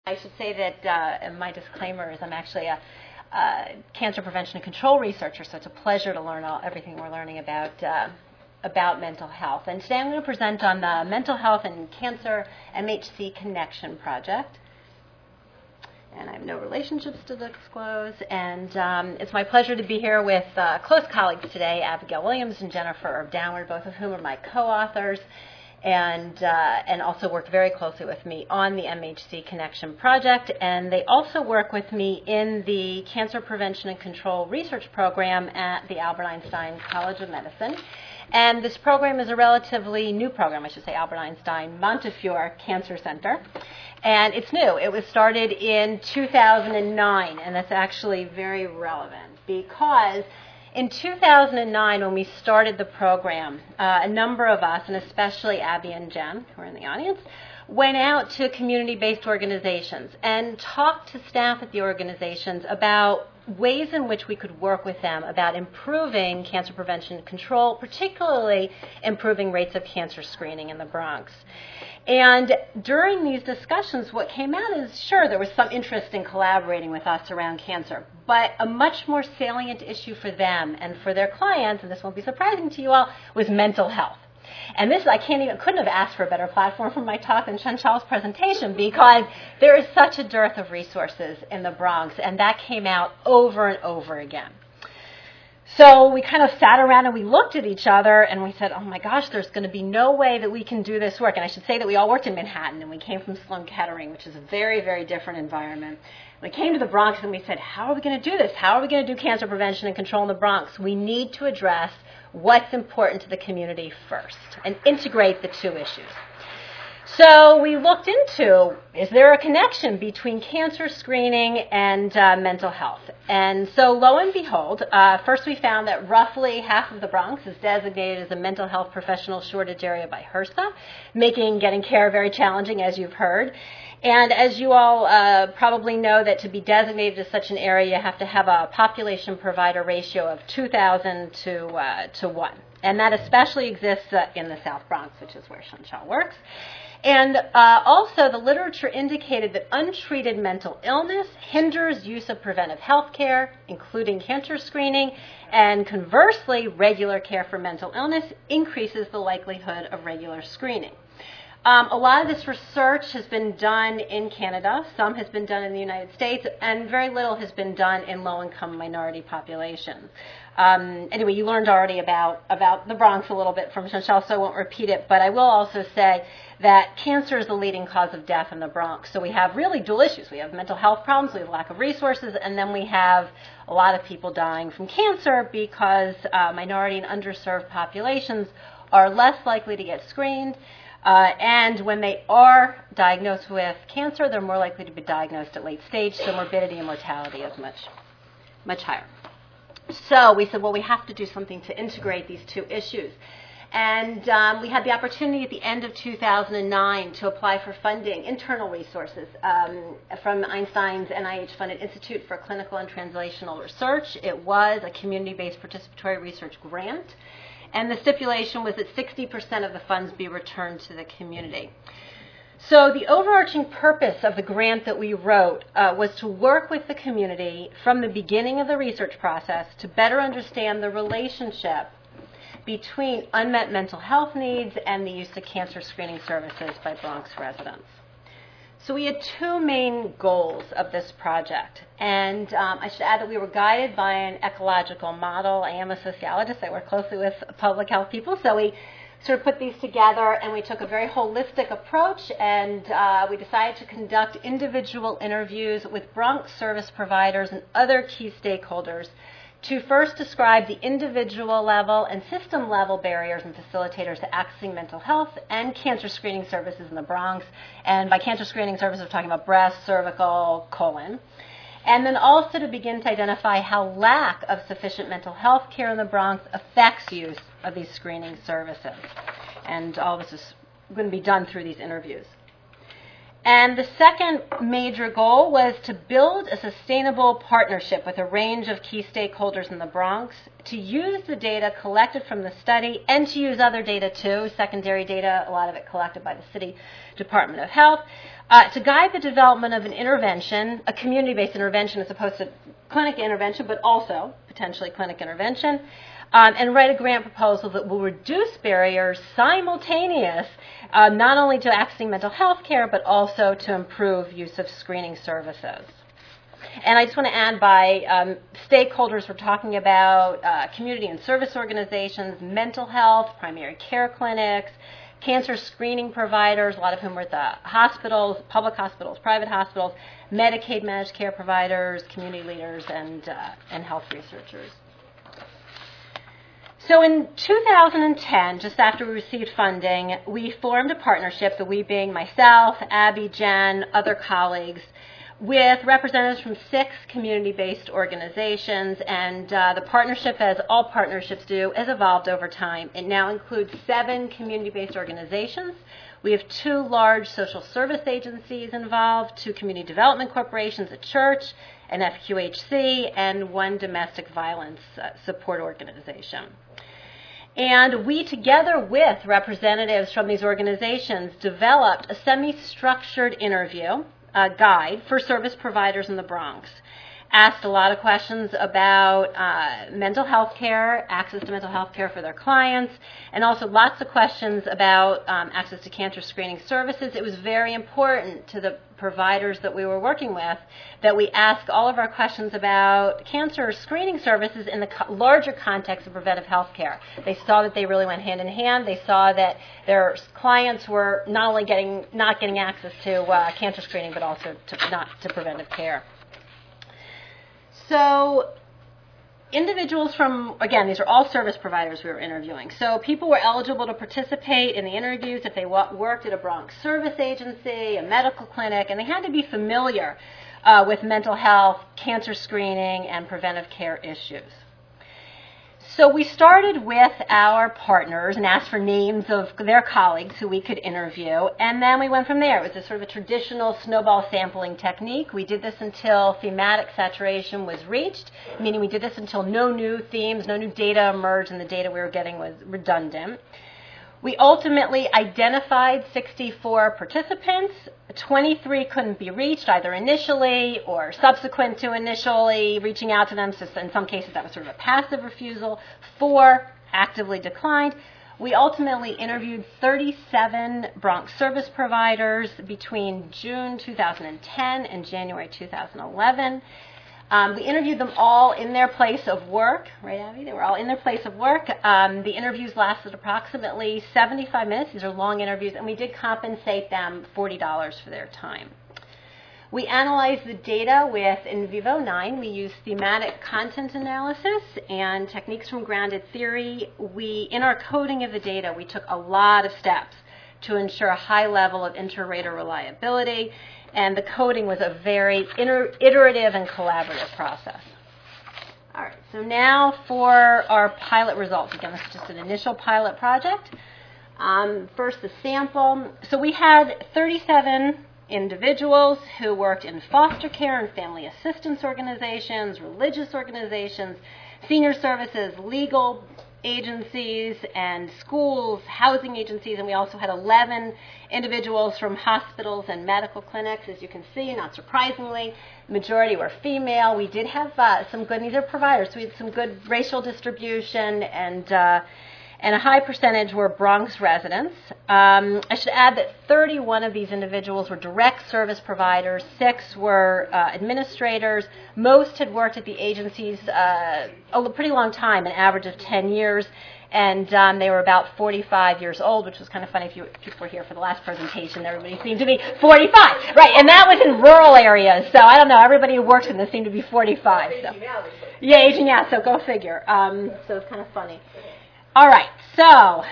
I should say that in my disclaimer is I'm actually a cancer prevention and control researcher, so it's a pleasure to learn everything we're learning about mental health. And today I'm going to present on the Mental Health and Cancer MHC Connection Project. And I have no relationships to disclose. And it's my pleasure to be here with close colleagues today, Abigail Williams and Jennifer Downward, both of whom are my co-authors, and also worked very closely with me on the MHC Connection Project. And they also work with me in the Cancer Prevention and Control Research Program at the Albert Einstein College of Medicine. And this program is a relatively new program, I should say, Albert Einstein Montefiore Cancer Center. And it's new. It was started in 2009, and that's actually very relevant because in 2009, when we started the program, a number of us, and especially Abby and Jen, who are in the audience, went out to community-based organizations and talked to staff at the organizations about ways in which we could work with them about improving cancer prevention and control, particularly improving rates of cancer screening in the Bronx. And during these discussions, what came out is, sure, there was some interest in collaborating with us around cancer, but a much more salient issue for them and for their clients, and this won't be surprising to you all, was mental health. And this, couldn't have asked for a better platform for my talk than Chantal's presentation because there is such a dearth of resources in the Bronx, and that came out over and over again. So we kind of sat around and we looked at each other and we said, oh my gosh, there's going to be no way that we can do this work. And I should say that we all worked in Manhattan and we came from Sloan Kettering, which is a very, very different environment. We came to the Bronx and we said, how are we going to do this? How are we going to do cancer prevention and control in the Bronx? We need to address what's important to the community first and integrate the two issues. So we looked into, is there a connection between cancer screening and mental health? And so lo and behold, first we found that roughly half of the Bronx is designated as a mental health professional shortage area by HRSA, making getting care very challenging, as you've heard. And as you all probably know, that to be designated as such an area, you have to have a population provider ratio of 2,000 to 1. And that especially exists in the South Bronx, which is where Chantal works. And also, the literature indicated that untreated mental illness hinders use of preventive health care, including cancer screening, and conversely, regular care for mental illness increases the likelihood of regular screening. A lot of this research has been done in Canada, some has been done in the United States, and very little has been done in low-income minority populations. Anyway, you learned already about the Bronx a little bit from Chantal, so I won't repeat it, but I will also say that cancer is the leading cause of death in the Bronx. So we have really dual issues. We have mental health problems, we have lack of resources, and then we have a lot of people dying from cancer because minority and underserved populations are less likely to get screened. And when they are diagnosed with cancer, they're more likely to be diagnosed at late stage, so morbidity and mortality is much higher. So we said, well, we have to do something to integrate these two issues. And we had the opportunity at the end of 2009 to apply for funding, internal resources, from Einstein's NIH-funded Institute for Clinical and Translational Research. It was a community-based participatory research grant. And the stipulation was that 60% of the funds be returned to the community. So the overarching purpose of the grant that we wrote was to work with the community from the beginning of the research process to better understand the relationship between unmet mental health needs and the use of cancer screening services by Bronx residents. So we had two main goals of this project, and I should add that we were guided by an ecological model. I am a sociologist. I work closely with public health people, so we sort of put these together, and we took a very holistic approach, and we decided to conduct individual interviews with Bronx service providers and other key stakeholders to first describe the individual level and system level barriers and facilitators to accessing mental health and cancer screening services in the Bronx. And by cancer screening services, we're talking about breast, cervical, colon. And then also to begin to identify how lack of sufficient mental health care in the Bronx affects use of these screening services. And all this is going to be done through these interviews. And the second major goal was to build a sustainable partnership with a range of key stakeholders in the Bronx to use the data collected from the study and to use other data too, secondary data, a lot of it collected by the City Department of Health, to guide the development of an intervention, a community-based intervention as opposed to clinic intervention, but also potentially clinic intervention, and write a grant proposal that will reduce barriers simultaneous, not only to accessing mental health care, but also to improve use of screening services. And I just want to add by stakeholders, we're talking about community and service organizations, mental health, primary care clinics, cancer screening providers, a lot of whom are at the hospitals, public hospitals, private hospitals, Medicaid managed care providers, community leaders, and health researchers. So in 2010, just after we received funding, we formed a partnership, the we being myself, Abby, Jen, other colleagues, with representatives from 6 community-based organizations, and the partnership, as all partnerships do, has evolved over time. It now includes 7 community-based organizations. We have 2 large social service agencies involved, 2 community development corporations, a church, an FQHC, and 1 domestic violence support organization. And we, together with representatives from these organizations, developed a semi-structured interview guide for service providers in the Bronx. Asked a lot of questions about mental health care, access to mental health care for their clients, and also lots of questions about access to cancer screening services. It was very important to the providers that we were working with that we ask all of our questions about cancer screening services in the larger context of preventive health care. They saw that they really went hand in hand. They saw that their clients were not only not getting access to cancer screening, but also to preventive care. So individuals from, again, these are all service providers we were interviewing. So people were eligible to participate in the interviews if they worked at a Bronx service agency, a medical clinic, and they had to be familiar with mental health, cancer screening, and preventive care issues. So we started with our partners and asked for names of their colleagues who we could interview, and then we went from there. It was a sort of a traditional snowball sampling technique. We did this until thematic saturation was reached, meaning we did this until no new themes, no new data emerged, and the data we were getting was redundant. We ultimately identified 64 participants. 23 couldn't be reached either initially or subsequent to initially reaching out to them. So in some cases that was sort of a passive refusal. 4 actively declined. We ultimately interviewed 37 Bronx service providers between June 2010 and January 2011. We interviewed them all in their place of work, right, Abby? They were all in their place of work. The interviews lasted approximately 75 minutes. These are long interviews, and we did compensate them $40 for their time. We analyzed the data with NVivo 9. We used thematic content analysis and techniques from grounded theory. In our coding of the data, we took a lot of steps to ensure a high level of inter-rater reliability, and the coding was a very iterative and collaborative process. All right, so now for our pilot results. Again, this is just an initial pilot project. First, the sample. So we had 37 individuals who worked in foster care and family assistance organizations, religious organizations, senior services, legal agencies, and schools, housing agencies, and we also had 11 individuals from hospitals and medical clinics. As you can see, not surprisingly, majority were female. We did have some good, these are providers, so we had some good racial distribution, and a high percentage were Bronx residents. I should add that 31 of these individuals were direct service providers, 6 were administrators. Most had worked at the agencies a pretty long time, an average of 10 years, and they were about 45 years old, which was kind of funny. If people were here for the last presentation, everybody seemed to be 45. Right, and that was in rural areas, so I don't know, everybody who works in this seemed to be 45. So. Yeah, aging out, so go figure. So it's kind of funny. All right, so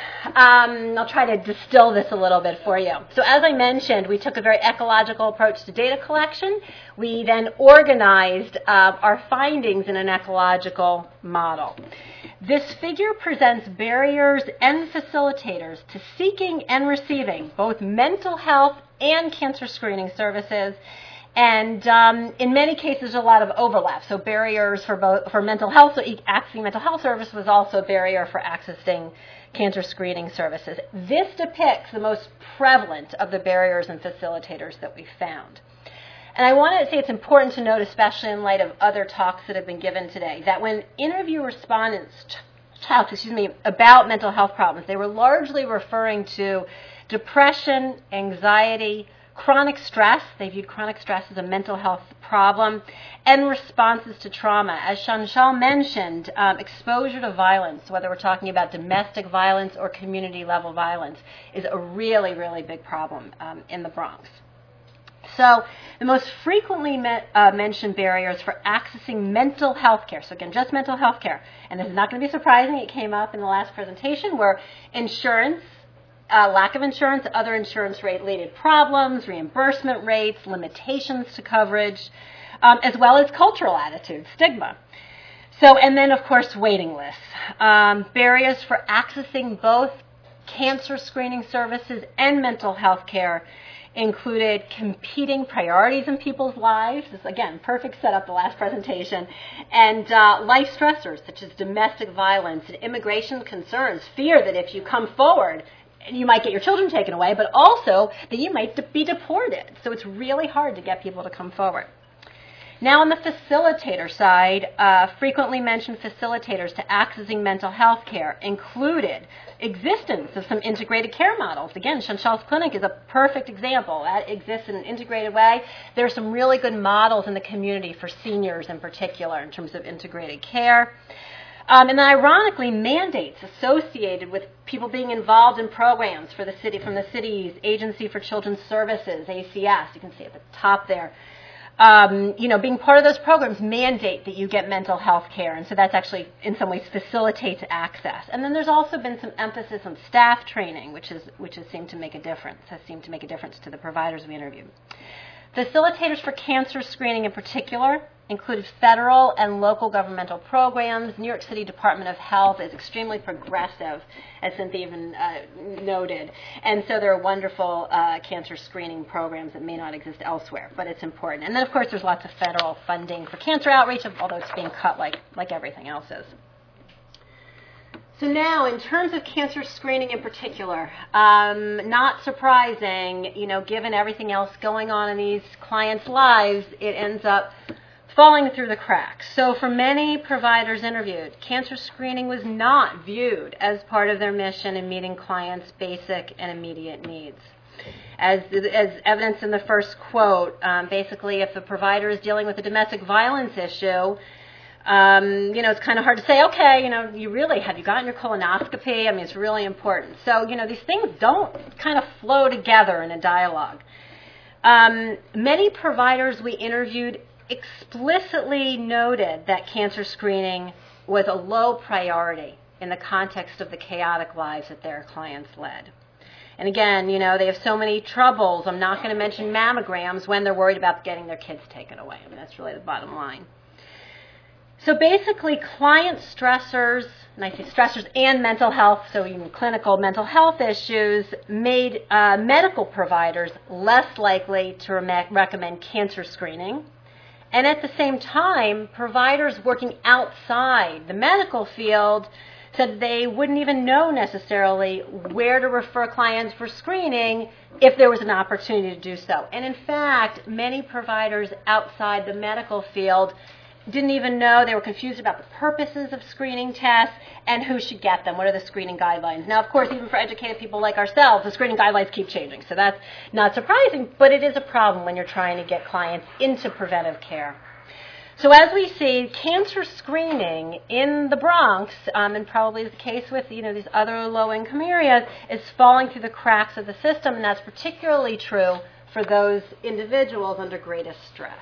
I'll try to distill this a little bit for you. So as I mentioned, we took a very ecological approach to data collection. We then organized our findings in an ecological model. This figure presents barriers and facilitators to seeking and receiving both mental health and cancer screening services. And in many cases, a lot of overlap. So barriers for mental health, so accessing mental health service was also a barrier for accessing cancer screening services. This depicts the most prevalent of the barriers and facilitators that we found. And I want to say it's important to note, especially in light of other talks that have been given today, that when interview respondents talked, about mental health problems, they were largely referring to depression, anxiety, chronic stress. They viewed chronic stress as a mental health problem, and responses to trauma. As Chantal mentioned, exposure to violence, whether we're talking about domestic violence or community-level violence, is a really, really big problem in the Bronx. So the most frequently mentioned barriers for accessing mental health care, so again, just mental health care, and this is not going to be surprising, it came up in the last presentation, were insurance, lack of insurance, other insurance-related problems, reimbursement rates, limitations to coverage, as well as cultural attitudes, stigma. So, and then, of course, waiting lists. Barriers for accessing both cancer screening services and mental health care included competing priorities in people's lives. This, again, perfect setup, the last presentation. And life stressors, such as domestic violence and immigration concerns, fear that if you come forward, you might get your children taken away, but also that you might be deported. So it's really hard to get people to come forward. Now on the facilitator side, frequently mentioned facilitators to accessing mental health care included existence of some integrated care models. Again, Chantal's clinic is a perfect example. That exists in an integrated way. There are some really good models in the community for seniors in particular in terms of integrated care. And then ironically, mandates associated with people being involved in programs for the city, from the city's Agency for Children's Services, ACS, you can see at the top there. Being part of those programs mandate that you get mental health care, and so that's actually, in some ways, facilitates access. And then there's also been some emphasis on staff training, which has seemed to make a difference to the providers we interviewed. Facilitators for cancer screening in particular included federal and local governmental programs. New York City Department of Health is extremely progressive, as Cynthia even noted. And so there are wonderful cancer screening programs that may not exist elsewhere, but it's important. And then, of course, there's lots of federal funding for cancer outreach, although it's being cut like everything else is. So now, in terms of cancer screening in particular, not surprising, given everything else going on in these clients' lives, it ends up falling through the cracks. So for many providers interviewed, cancer screening was not viewed as part of their mission in meeting clients' basic and immediate needs. As evidenced in the first quote, basically if a provider is dealing with a domestic violence issue, it's kind of hard to say, okay, have you gotten your colonoscopy? I mean, it's really important. So, these things don't kind of flow together in a dialogue. Many providers we interviewed explicitly noted that cancer screening was a low priority in the context of the chaotic lives that their clients led. And again, they have so many troubles. I'm not going to mention mammograms when they're worried about getting their kids taken away. I mean, that's really the bottom line. So basically, client stressors, and I say stressors and mental health, so even clinical mental health issues, made medical providers less likely to recommend cancer screening. And at the same time, providers working outside the medical field said they wouldn't even know necessarily where to refer clients for screening if there was an opportunity to do so. And in fact, many providers outside the medical field didn't even know. They were confused about the purposes of screening tests and who should get them. What are the screening guidelines? Now, of course, even for educated people like ourselves, the screening guidelines keep changing. So that's not surprising, but it is a problem when you're trying to get clients into preventive care. So as we see, cancer screening in the Bronx, and probably is the case with these other low-income areas, is falling through the cracks of the system, and that's particularly true for those individuals under greatest stress.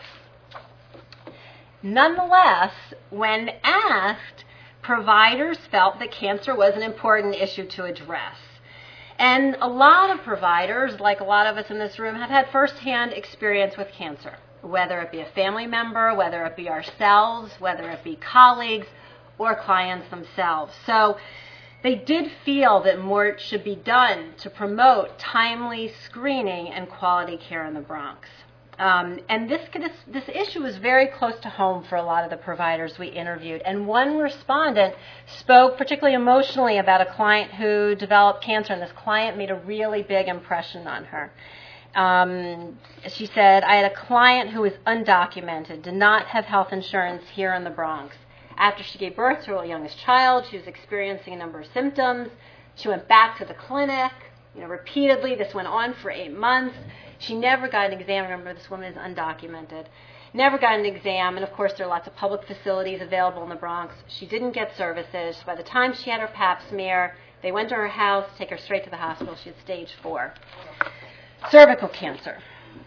Nonetheless, when asked, providers felt that cancer was an important issue to address. And a lot of providers, like a lot of us in this room, have had firsthand experience with cancer, whether it be a family member, whether it be ourselves, whether it be colleagues, or clients themselves. So they did feel that more should be done to promote timely screening and quality care in the Bronx. And this issue was very close to home for a lot of the providers we interviewed. And one respondent spoke particularly emotionally about a client who developed cancer, and this client made a really big impression on her. She said, I had a client who was undocumented, did not have health insurance here in the Bronx. After she gave birth to her youngest child, she was experiencing a number of symptoms. She went back to the clinic, repeatedly. This went on for 8 months. She never got an exam. Remember, this woman is undocumented. Never got an exam, and of course there are lots of public facilities available in the Bronx. She didn't get services. By the time she had her pap smear, they went to her house, take her straight to the hospital. She had stage 4 cervical cancer.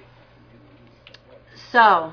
So,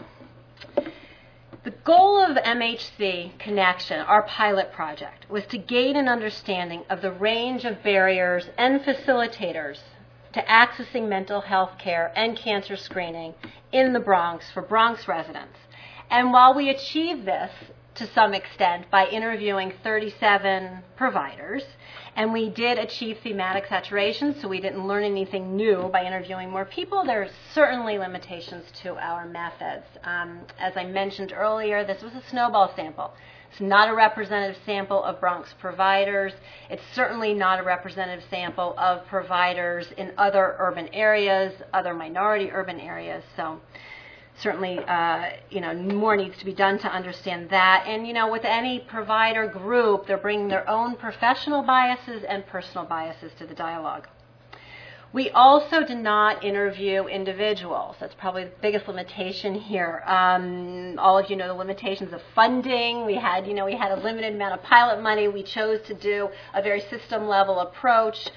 the goal of MHC Connection, our pilot project, was to gain an understanding of the range of barriers and facilitators to accessing mental health care and cancer screening in the Bronx for Bronx residents. And while we achieved this to some extent by interviewing 37 providers, and we did achieve thematic saturation, so we didn't learn anything new by interviewing more people, there are certainly limitations to our methods. As I mentioned earlier, this was a snowball sample. It's not a representative sample of Bronx providers. It's certainly not a representative sample of providers in other urban areas, other minority urban areas. So certainly, more needs to be done to understand that. And, with any provider group, they're bringing their own professional biases and personal biases to the dialogue. We also did not interview individuals. That's probably the biggest limitation here. All of you know the limitations of funding. We had a limited amount of pilot money. We chose to do a very system-level approach.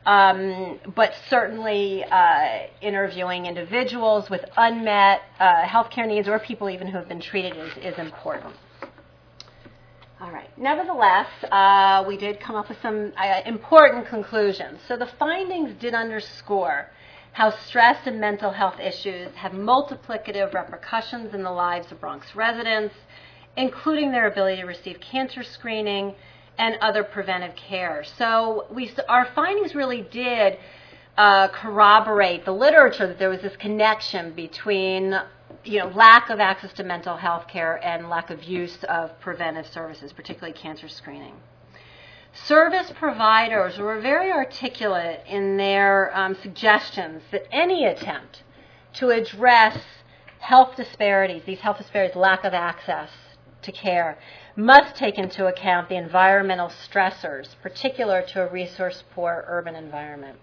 But certainly interviewing individuals with unmet healthcare needs or people even who have been treated is important. All right. Nevertheless, we did come up with some important conclusions. So the findings did underscore how stress and mental health issues have multiplicative repercussions in the lives of Bronx residents, including their ability to receive cancer screening and other preventive care. So our findings really did corroborate the literature that there was this connection between lack of access to mental health care and lack of use of preventive services, particularly cancer screening. Service providers were very articulate in their suggestions that any attempt to address health disparities, lack of access to care, must take into account the environmental stressors particular to a resource-poor urban environment.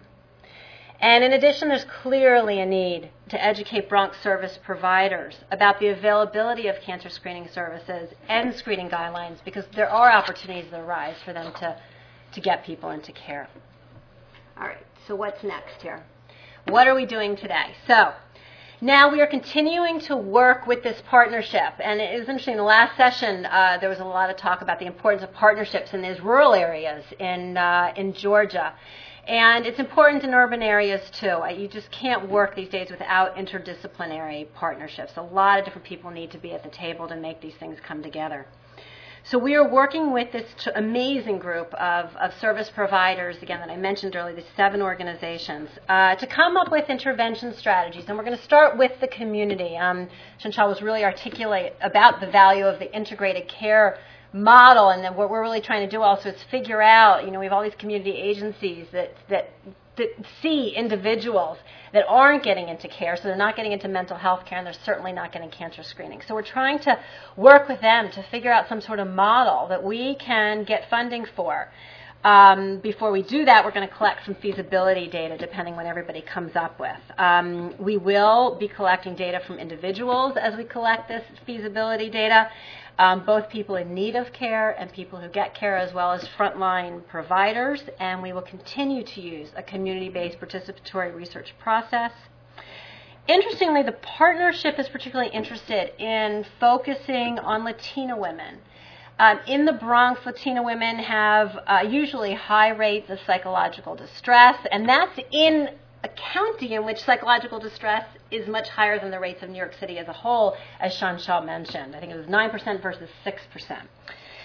And in addition, there's clearly a need to educate Bronx service providers about the availability of cancer screening services and screening guidelines, because there are opportunities that arise for them to get people into care. All right, so what's next here? What are we doing today? So now we are continuing to work with this partnership. And it was interesting, in the last session, there was a lot of talk about the importance of partnerships in these rural areas in Georgia. And it's important in urban areas, too. You just can't work these days without interdisciplinary partnerships. A lot of different people need to be at the table to make these things come together. So we are working with this amazing group of service providers, again, that I mentioned earlier, these 7 organizations, to come up with intervention strategies. And we're going to start with the community. Chanchal was really articulate about the value of the integrated care model, and then what we're really trying to do also is figure out, we have all these community agencies that see individuals that aren't getting into care, so they're not getting into mental health care, and they're certainly not getting cancer screening. So we're trying to work with them to figure out some sort of model that we can get funding for. Before we do that, we're going to collect some feasibility data, depending what everybody comes up with. We will be collecting data from individuals as we collect this feasibility data, both people in need of care and people who get care, as well as frontline providers. And we will continue to use a community-based participatory research process. Interestingly, the partnership is particularly interested in focusing on Latina women. In the Bronx, Latina women have usually high rates of psychological distress, and that's in a county in which psychological distress is much higher than the rates of New York City as a whole, as Chanchal mentioned. I think it was 9% versus 6%.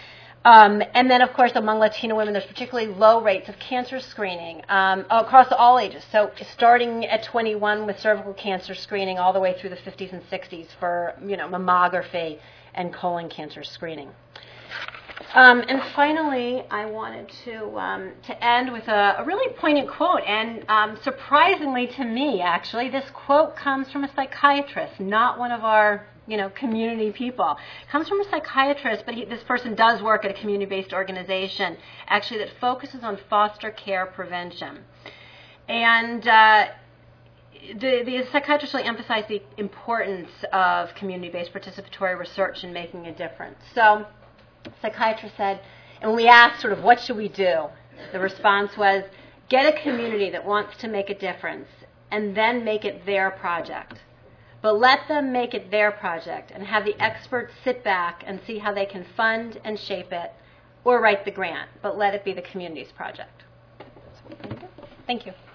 And then, of course, among Latino women, there's particularly low rates of cancer screening across all ages. So starting at 21 with cervical cancer screening all the way through the 50s and 60s for, mammography and colon cancer screening. And finally, I wanted to end with a really poignant quote. And surprisingly to me, actually, this quote comes from a psychiatrist, not one of our community people. It comes from a psychiatrist, but this person does work at a community-based organization, actually, that focuses on foster care prevention. And the psychiatrist really emphasized the importance of community-based participatory research in making a difference. So the psychiatrist said, and when we asked sort of what should we do, the response was, get a community that wants to make a difference and then make it their project. But let them make it their project and have the experts sit back and see how they can fund and shape it or write the grant, but let it be the community's project. Thank you.